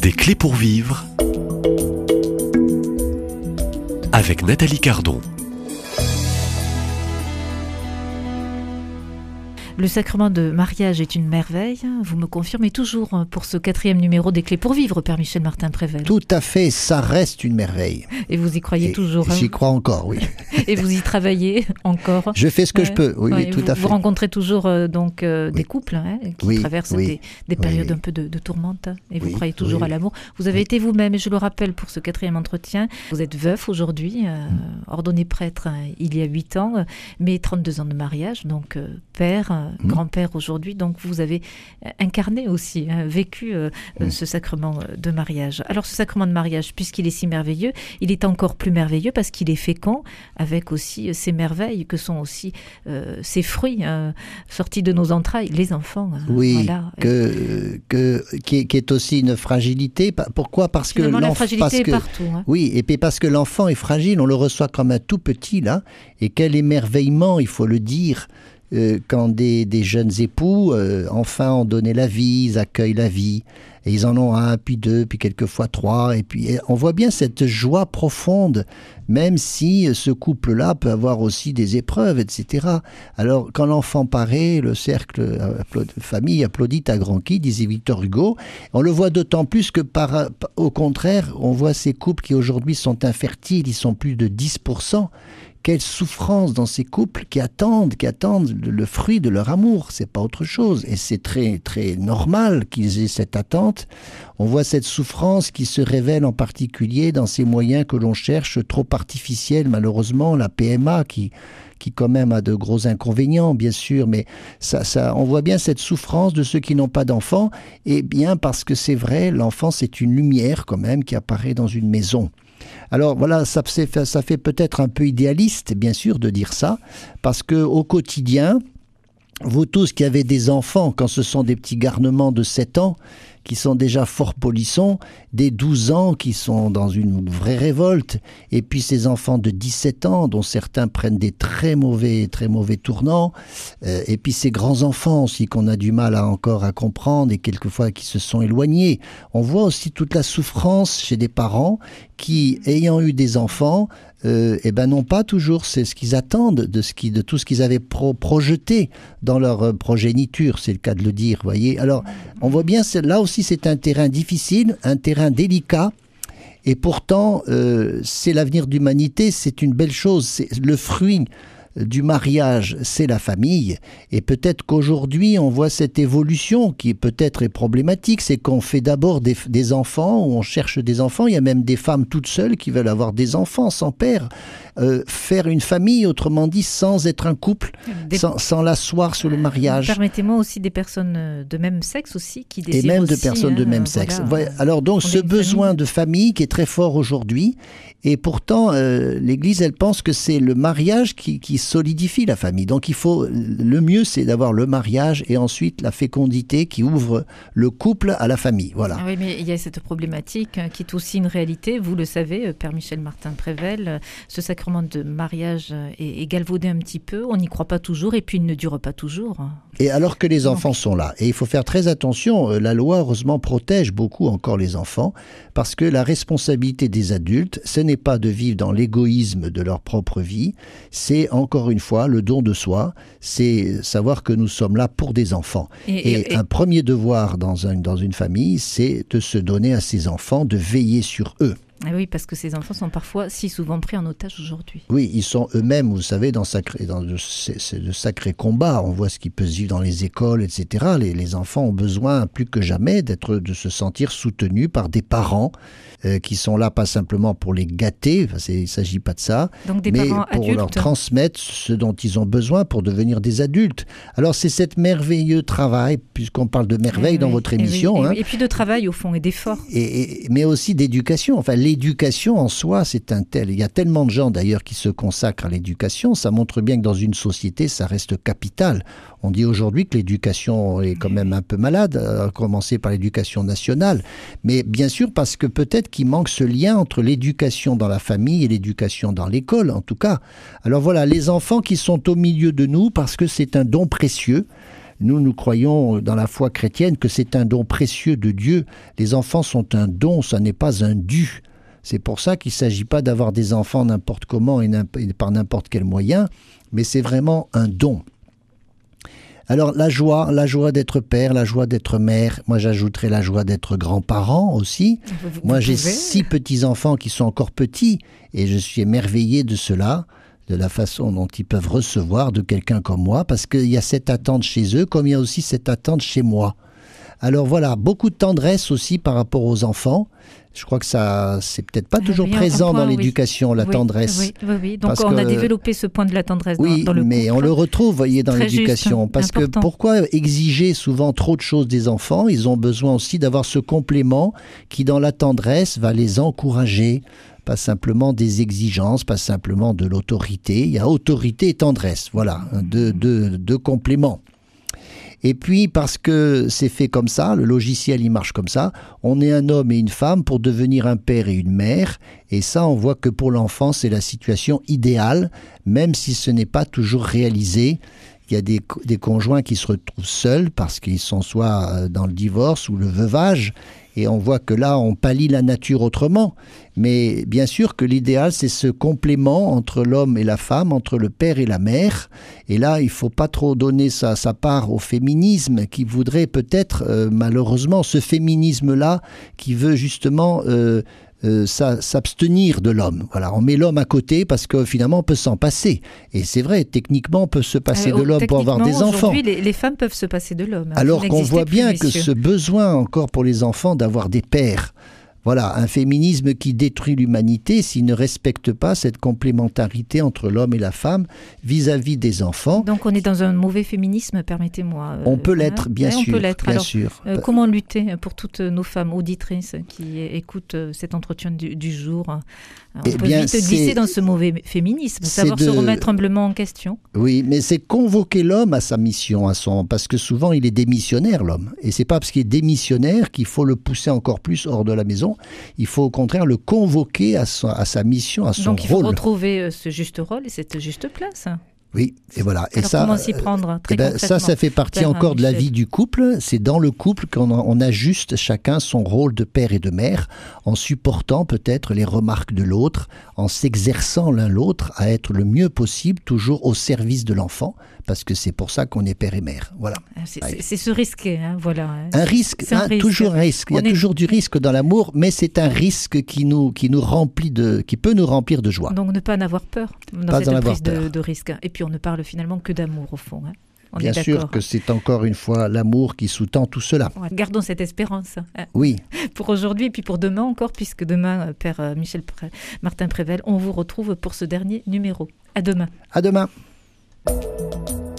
Des clés pour vivre avec Nathalie Cardon. Le sacrement de mariage est une merveille, vous me confirmez toujours pour ce 4e numéro des clés pour vivre, Père Michel Martin-Prével. Tout à fait, ça reste une merveille. Et vous y croyez toujours. J'y crois encore, oui. Et vous y travaillez encore. Je fais ce que je peux, oui, tout à fait. Vous rencontrez toujours des couples qui traversent des périodes un peu de tourmente, et vous croyez toujours à l'amour. Vous avez été vous-même, et je le rappelle pour ce 4e entretien, vous êtes veuf aujourd'hui, ordonné prêtre il y a 8 ans, mais 32 ans de mariage, donc père, grand-père aujourd'hui, donc vous avez incarné aussi, vécu ce sacrement de mariage. Alors ce sacrement de mariage, puisqu'il est si merveilleux, il est encore plus merveilleux parce qu'il est fécond, avec aussi ces merveilles que sont aussi ces fruits sortis de nos entrailles, les enfants. Oui, voilà. Qui est aussi une fragilité. Pourquoi ? Parce que la fragilité est partout. Oui, et puis parce que l'enfant est fragile, on le reçoit comme un tout petit là, et quel émerveillement, il faut le dire. Quand des jeunes époux, enfin, ont donné la vie, ils accueillent la vie, et ils en ont 1, puis 2, puis quelquefois 3, et puis on voit bien cette joie profonde, même si ce couple-là peut avoir aussi des épreuves, etc. Alors, quand l'enfant paraît, le cercle famille applaudit à grand cri, disait Victor Hugo. On le voit d'autant plus que, au contraire, on voit ces couples qui aujourd'hui sont infertiles, ils sont plus de 10%. Quelle souffrance dans ces couples qui attendent le fruit de leur amour. C'est pas autre chose. Et c'est très, très normal qu'ils aient cette attente. On voit cette souffrance qui se révèle en particulier dans ces moyens que l'on cherche trop artificiels, malheureusement, la PMA qui quand même a de gros inconvénients, bien sûr, mais on voit bien cette souffrance de ceux qui n'ont pas d'enfants, et bien parce que c'est vrai, l'enfant c'est une lumière quand même qui apparaît dans une maison. Alors voilà, ça fait peut-être un peu idéaliste, bien sûr, de dire ça, parce qu'au quotidien, vous tous qui avez des enfants, quand ce sont des petits garnements de 7 ans, qui sont déjà fort polissons, des 12 ans qui sont dans une vraie révolte, et puis ces enfants de 17 ans, dont certains prennent des très mauvais tournants, et puis ces grands-enfants aussi qu'on a du mal encore à comprendre, et quelquefois qui se sont éloignés. On voit aussi toute la souffrance chez des parents qui, ayant eu des enfants, n'ont pas toujours c'est ce qu'ils attendent de tout ce qu'ils avaient projeté dans leur progéniture, c'est le cas de le dire, voyez. Alors, on voit bien, là aussi c'est un terrain difficile, un terrain délicat, et pourtant, c'est l'avenir de l'humanité, c'est une belle chose, c'est le fruit du mariage, c'est la famille, et peut-être qu'aujourd'hui on voit cette évolution qui peut-être est problématique, c'est qu'on fait d'abord des enfants, ou on cherche des enfants, il y a même des femmes toutes seules qui veulent avoir des enfants sans père, faire une famille, autrement dit, sans être un couple, sans l'asseoir sur le mariage. Permettez-moi aussi des personnes de même sexe aussi qui désirent et même aussi, de personnes de même sexe. Voilà. Alors donc ce besoin de famille qui est très fort aujourd'hui, et pourtant l'Église elle pense que c'est le mariage qui solidifie la famille. Donc le mieux c'est d'avoir le mariage et ensuite la fécondité qui ouvre le couple à la famille. Voilà. Oui, mais il y a cette problématique qui est aussi une réalité, vous le savez, Père Michel Martin-Prével, ce sacrement de mariage est galvaudé un petit peu, on n'y croit pas toujours et puis il ne dure pas toujours. Et alors que les enfants sont là, et il faut faire très attention, la loi heureusement protège beaucoup encore les enfants, parce que la responsabilité des adultes, ce n'est pas de vivre dans l'égoïsme de leur propre vie, c'est encore une fois le don de soi, c'est savoir que nous sommes là pour des enfants. Et un premier devoir dans une famille, c'est de se donner à ses enfants, de veiller sur eux. Ah oui, parce que ces enfants sont parfois si souvent pris en otage aujourd'hui. Oui, ils sont eux-mêmes, vous savez, dans de sacrés combats. On voit ce qui peut se vivre dans les écoles, etc. Les enfants ont besoin plus que jamais de se sentir soutenus par des parents qui sont là pas simplement pour les gâter, il ne s'agit pas de ça, mais pour adultes, leur transmettre ce dont ils ont besoin pour devenir des adultes. Alors c'est cet merveilleux travail, puisqu'on parle de merveille dans votre émission. Et puis de travail au fond et d'effort. Mais aussi d'éducation. Enfin, l'éducation en soi, il y a tellement de gens d'ailleurs qui se consacrent à l'éducation, ça montre bien que dans une société, ça reste capital. On dit aujourd'hui que l'éducation est quand même un peu malade, à commencer par l'éducation nationale. Mais bien sûr, parce que peut-être qu'il manque ce lien entre l'éducation dans la famille et l'éducation dans l'école, en tout cas. Alors voilà, les enfants qui sont au milieu de nous, parce que c'est un don précieux. Nous croyons dans la foi chrétienne que c'est un don précieux de Dieu. Les enfants sont un don, ça n'est pas un dû. C'est pour ça qu'il ne s'agit pas d'avoir des enfants n'importe comment et par n'importe quel moyen, mais c'est vraiment un don. Alors la joie d'être père, la joie d'être mère, moi j'ajouterais la joie d'être grand-parent aussi. Moi j'ai 6 petits-enfants qui sont encore petits et je suis émerveillé de cela, de la façon dont ils peuvent recevoir de quelqu'un comme moi, parce qu'il y a cette attente chez eux comme il y a aussi cette attente chez moi. Alors voilà, beaucoup de tendresse aussi par rapport aux enfants. Je crois que ça, c'est peut-être pas toujours présent dans l'éducation, la tendresse. Oui. Donc on a développé ce point de la tendresse dans le couple. Oui, mais on le retrouve, vous voyez, dans l'éducation. Parce que pourquoi exiger souvent trop de choses des enfants? Ils ont besoin aussi d'avoir ce complément qui, dans la tendresse, va les encourager. Pas simplement des exigences, pas simplement de l'autorité. Il y a autorité et tendresse, voilà, deux compléments. Et puis, parce que c'est fait comme ça, le logiciel, il marche comme ça, on est un homme et une femme pour devenir un père et une mère. Et ça, on voit que pour l'enfant, c'est la situation idéale, même si ce n'est pas toujours réalisé. Il y a des conjoints qui se retrouvent seuls parce qu'ils sont soit dans le divorce ou le veuvage. Et on voit que là, on pallie la nature autrement. Mais bien sûr que l'idéal, c'est ce complément entre l'homme et la femme, entre le père et la mère. Et là, il ne faut pas trop donner sa part au féminisme qui voudrait peut-être, malheureusement, ce féminisme-là qui veut justement s'abstenir de l'homme. Voilà, on met l'homme à côté parce que finalement on peut s'en passer. Et c'est vrai, techniquement on peut se passer de l'homme pour avoir des enfants. Aujourd'hui, les femmes peuvent se passer de l'homme. Alors qu'on voit bien que ce besoin encore pour les enfants d'avoir des pères, voilà, un féminisme qui détruit l'humanité s'il ne respecte pas cette complémentarité entre l'homme et la femme vis-à-vis des enfants. Donc on est dans un mauvais féminisme, permettez-moi. On peut l'être, bien sûr. On peut l'être. Bien Alors, sûr. Comment lutter pour toutes nos femmes auditrices qui écoutent cet entretien du jour? On peut vite glisser dans ce mauvais féminisme, savoir se remettre humblement en question. Oui, mais c'est convoquer l'homme à sa mission, parce que souvent il est démissionnaire, l'homme. Et c'est pas parce qu'il est démissionnaire qu'il faut le pousser encore plus hors de la maison. Il faut au contraire le convoquer à sa mission, à son rôle. Donc il faut retrouver ce juste rôle et cette juste place. Oui, et voilà. Alors, comment s'y prendre très concrètement? Ça fait partie encore de la vie du couple. C'est dans le couple qu'on ajuste chacun son rôle de père et de mère, en supportant peut-être les remarques de l'autre, en s'exerçant l'un l'autre à être le mieux possible, toujours au service de l'enfant, parce que c'est pour ça qu'on est père et mère. Voilà. C'est se risquer, hein, voilà. Un risque, toujours un risque. Il y a toujours du risque dans l'amour, mais c'est un risque qui peut nous remplir de joie. Donc ne pas en avoir peur dans cette prise de risque. Et puis on ne parle finalement que d'amour au fond. Hein. Bien sûr que c'est encore une fois l'amour qui sous-tend tout cela. Ouais, gardons cette espérance. Hein. Oui. Pour aujourd'hui et puis pour demain encore, puisque demain, Père Martin Prével, on vous retrouve pour ce dernier numéro. À demain. À demain.